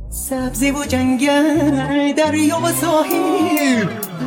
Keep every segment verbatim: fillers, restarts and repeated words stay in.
سبزی و جنگل، دریا و ساحل.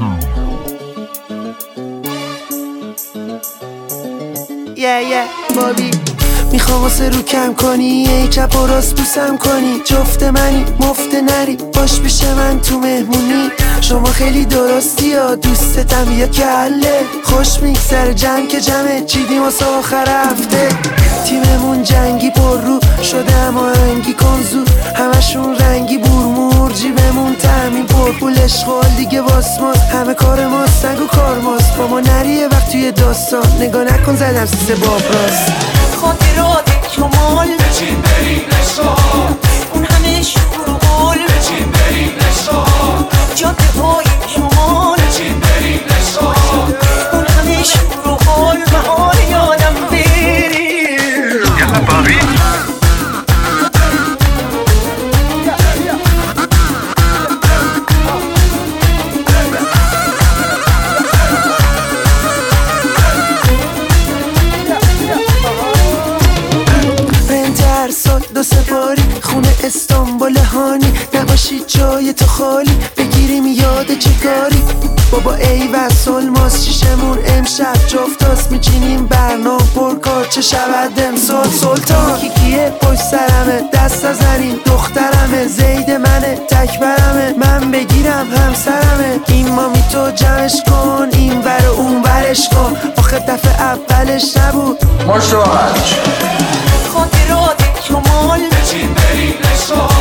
یه یه بابی میخوام واسه رو کم کنی، ای چپ و راست بوسم کنی. جفت منی مفت نری باش پیش من تو مهمونی. شما خیلی درستی یا دوستتم یا کله. خوش میگذره جمع که جمعه چیدیم واسه آخر هفته. تیممون جنگی پر رو شده اما هنگی کنزو. همشون رنگی بورمور جیبمون تامین پر پول. اشغال دیگه واسماس همه کار ماست سگ و کار ماست. با ما نریه وقت توی داستان نگاه نکن زدم سیسه باب راست. خاطرات کمال بچین بریم نشان، اون همه شور و قول بچین بریم نشان. جاده های شمال بچین بریم نشان، اون همه شور و قول محال یادم بریم. یلا بابی دو سپاری خونه استانبول هانی. نباشی جای تو خالی بگیریم یاد چه کاری. بابا ای وصل ماست شیشمون امشب جفتاست. میچینیم برنامه پرکار چه شود امسال. سلطان کی کیه پشت سرمه دست نزنیم دخترمه. زید منه تکبرمه من بگیرم همسرمه. این مامی تو جمعش کن این ور اون ورش کن. آخه دفعه اولش نبود مشاهد خاطرات کمال بچین بریم نشان.